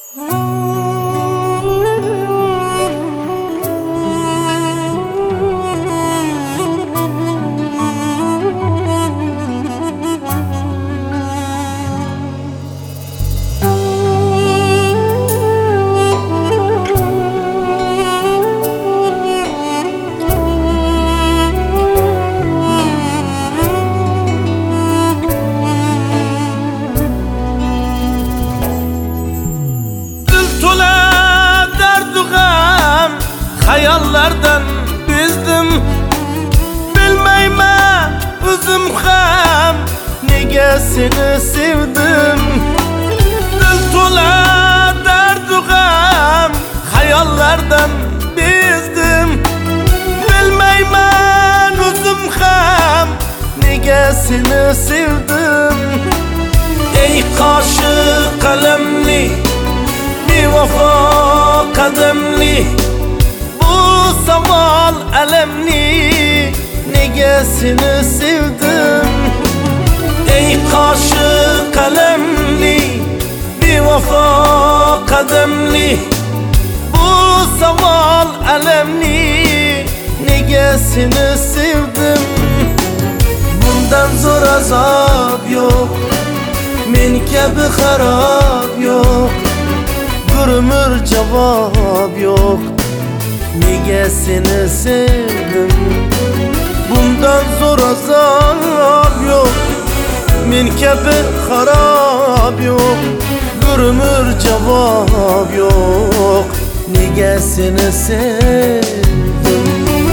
Hayallardan bezdim, bilmayman o'zim ham nega seni sevdim. Dil to'la dardu g'am, hayallardan bezdim, bilmayman o'zim ham nega seni sevdim. Ey qoshi qalamli, bevafo qadamli, savol alamli, nega seni sevdim. Ey qoshi qalamli, bevafo qadamli, bu savol alamli, nega seni sevdim. Bundan zo'r azob yo'q, men kabi xarob yo'q, bir umr javob yo'q, nega seni sevdim. Bundan zo'r azob yo'q, men kabi xarob yo'q, bir umr javob yo'q, nega seni sevdim.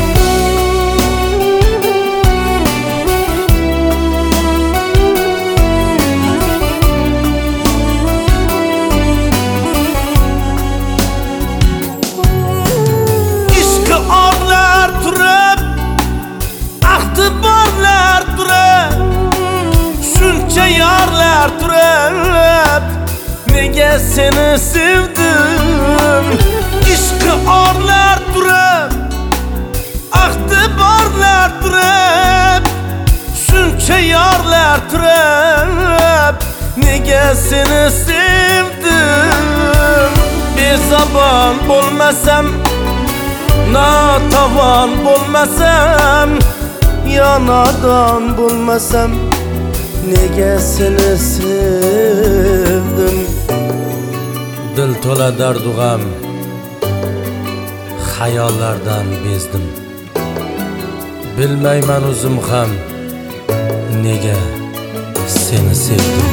Yarlar turib, nega seni sevdim. Ishqi orlar turib, ahdi borlar turib, shuncha yorlar turib, nega seni sevdim. Bezabon bo'lmasam, notavon bo'lmasam, yo nodon bo'lmasam, nega seni sevdim. Dil to'la dardu g'am, xayollardan bezdim, bilmayman o'zim ham nega seni sevdim.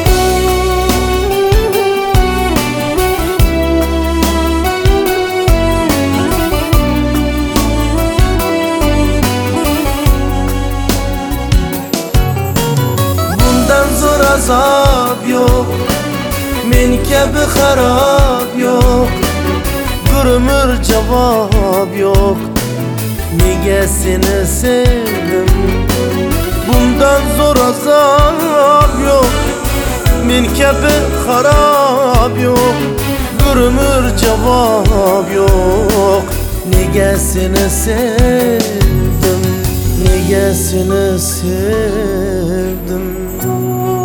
Azob yo'q, men kabi xarob yo'q, bir umr javob yo'q, nega seni sevdim. Bundan zo'r azob yo'q, men kabi xarob yo'q, bir umr javob yo'q, nega seni sevdim. Nega seni sevdim.